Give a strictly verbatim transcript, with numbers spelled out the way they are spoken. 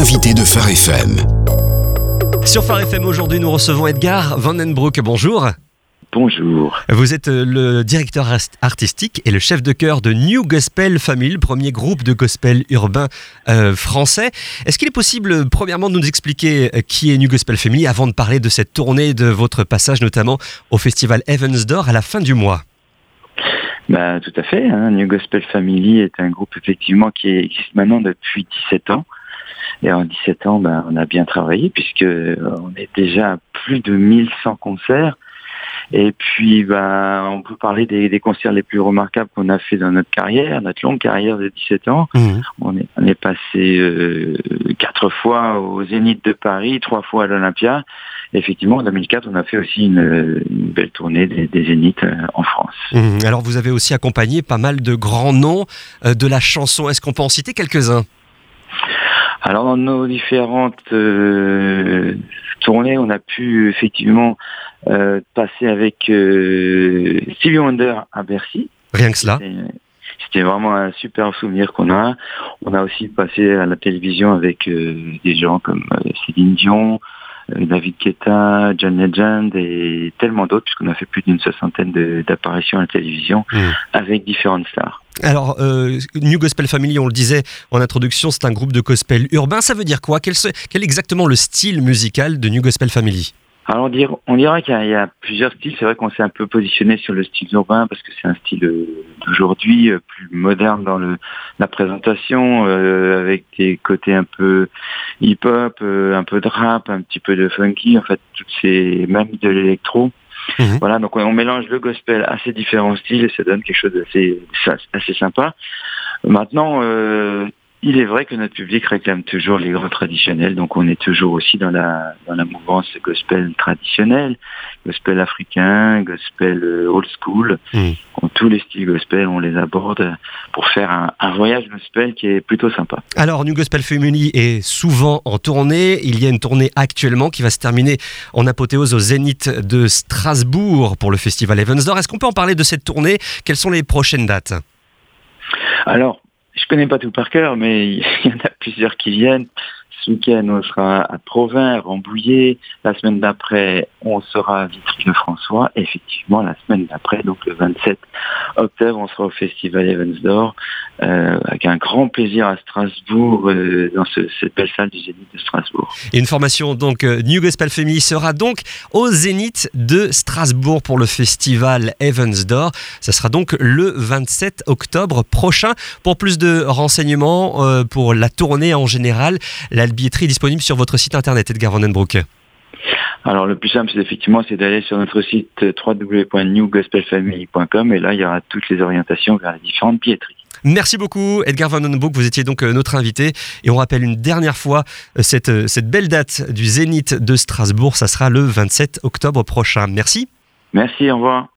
l'invité de Phare F M. Sur Phare F M, aujourd'hui, nous recevons Edgar Van den Broek. Bonjour. Bonjour. Vous êtes le directeur artistique et le chef de chœur de New Gospel Family, le premier groupe de gospel urbain euh, français. Est-ce qu'il est possible, premièrement, de nous expliquer qui est New Gospel Family avant de parler de cette tournée, de votre passage notamment au festival Heavens Door à la fin du mois? Bah, tout à fait. Hein. New Gospel Family est un groupe effectivement qui existe maintenant depuis dix-sept ans. Et en dix-sept ans, bah, on a bien travaillé puisque on est déjà à plus de mille cent concerts. Et puis, bah, on peut parler des, des concerts les plus remarquables qu'on a fait dans notre carrière, notre longue carrière de dix-sept ans. Mmh. On est, on est passé euh, quatre fois au Zénith de Paris, trois fois à l'Olympia. Et effectivement, en deux mille quatre, on a fait aussi une, une belle tournée des, des Zéniths euh, en France. Mmh. Alors, vous avez aussi accompagné pas mal de grands noms euh, de la chanson. Est-ce qu'on peut en citer quelques-uns ? Alors, dans nos différentes euh, tournées, on a pu effectivement euh, passer avec euh, Stevie Wonder à Bercy. Rien que cela. C'était, c'était vraiment un super souvenir qu'on a. On a aussi passé à la télévision avec euh, des gens comme euh, Céline Dion, euh, David Guetta, John Legend et tellement d'autres, puisqu'on a fait plus d'une soixantaine de, d'apparitions à la télévision mmh. avec différentes stars. Alors, euh, New Gospel Family, on le disait en introduction, c'est un groupe de gospel urbain. Ça veut dire quoi ? Quel, quel est exactement le style musical de New Gospel Family ? Alors, on dirait, on dirait qu'il y a, il y a plusieurs styles. C'est vrai qu'on s'est un peu positionné sur le style urbain parce que c'est un style d'aujourd'hui, plus moderne dans le, la présentation, euh, avec des côtés un peu hip-hop, euh, un peu de rap, un petit peu de funky, en fait, toutes ces, même de l'électro. Mmh. Voilà, donc on mélange le gospel à ces différents styles et ça donne quelque chose d'assez assez sympa. Maintenant, euh, il est vrai que notre public réclame toujours les grands traditionnels, donc on est toujours aussi dans la dans la mouvance gospel traditionnel, gospel africain, gospel old school. Mmh. Tous les styles gospel, on les aborde pour faire un, un voyage gospel qui est plutôt sympa. Alors, New Gospel Family est souvent en tournée. Il y a une tournée actuellement qui va se terminer en apothéose au Zénith de Strasbourg pour le festival Heavens Door. Est-ce qu'on peut en parler de cette tournée ? Quelles sont les prochaines dates ? Alors, je connais pas tout par cœur, mais il y en a plusieurs qui viennent. Ce week-end, on sera à Provins, Rambouillet. La semaine d'après, on sera à Vitry-le-François. Et effectivement, la semaine d'après, donc le vingt-sept octobre, on sera au festival Heavens Door, euh, avec un grand plaisir à Strasbourg, euh, dans ce, cette belle salle du Zénith de Strasbourg. Et une formation, donc, New Gospel Family sera donc au Zénith de Strasbourg pour le festival Heavens Door. Ça sera donc le vingt-sept octobre prochain. Pour plus de renseignements, euh, pour la tournée en général, la billetterie est disponible sur votre site internet, Edgar Van den Broek. Alors le plus simple, c'est effectivement, c'est d'aller sur notre site w w w point new gospel family point com et là, il y aura toutes les orientations vers les différentes billetteries. Merci beaucoup, Edgar Van den Broek. Vous étiez donc notre invité. Et on rappelle une dernière fois cette, cette belle date du Zénith de Strasbourg. Ça sera le vingt-sept octobre prochain. Merci. Merci, au revoir.